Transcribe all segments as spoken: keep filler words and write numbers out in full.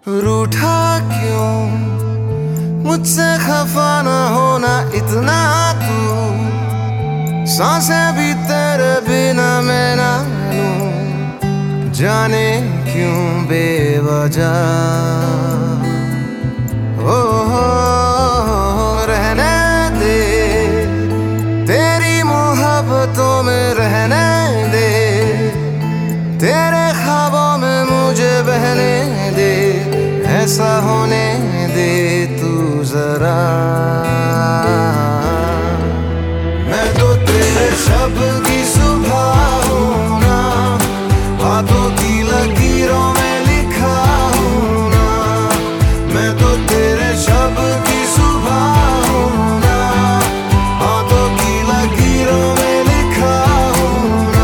रूठा क्यों मुझसे खफा न होना इतना तू, सांसें भी तेरे बिना मैं ना लूं, जाने क्यों बेवजह। ओ हो रहने दे तेरी मोहब्बतों में रहने दे, तेरे ख्वाबों में मुझे बहने दे, ऐसा होने दे तू जरा। मैं तो तेरे शब्द की सुबह हूँ ना, बातों की लकीरों में लिखा हूँ ना। मैं तो तेरे शब्द की सुबह हूँ ना, बातों की लकीरों में लिखा हूँ ना।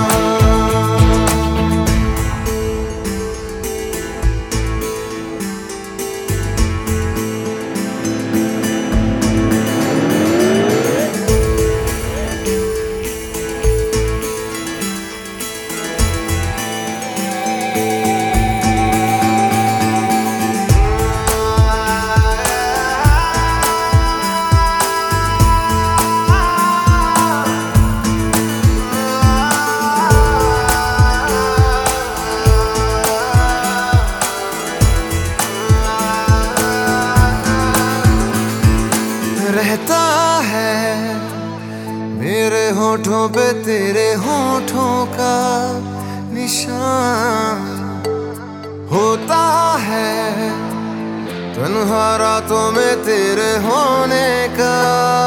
रहता है मेरे होठों पे तेरे होठों का निशान, होता है तन्हा रातों में तेरे होने का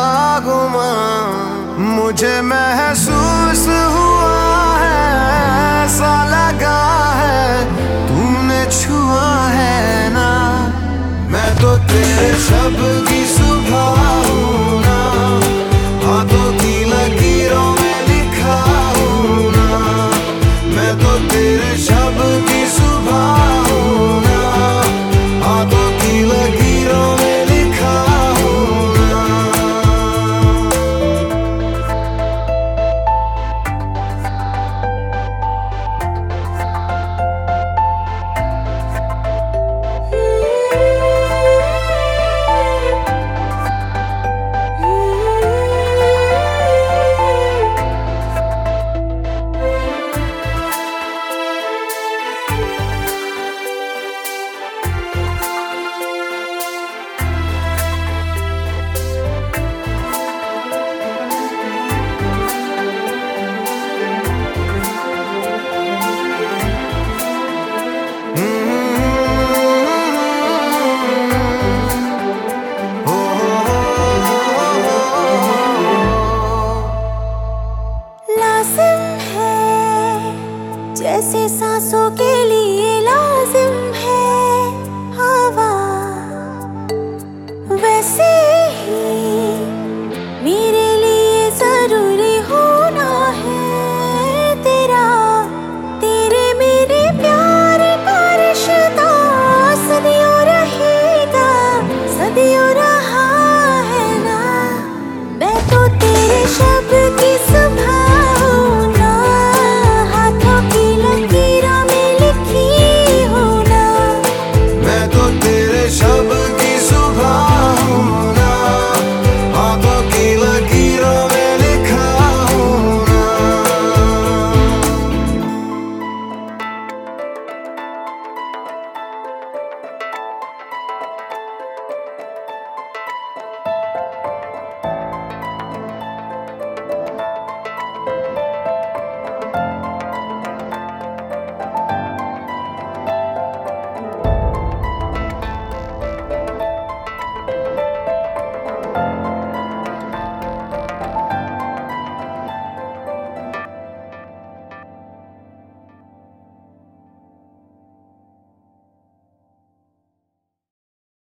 गुमान। मुझे महसूस हुआ है, ऐसा लगा है तू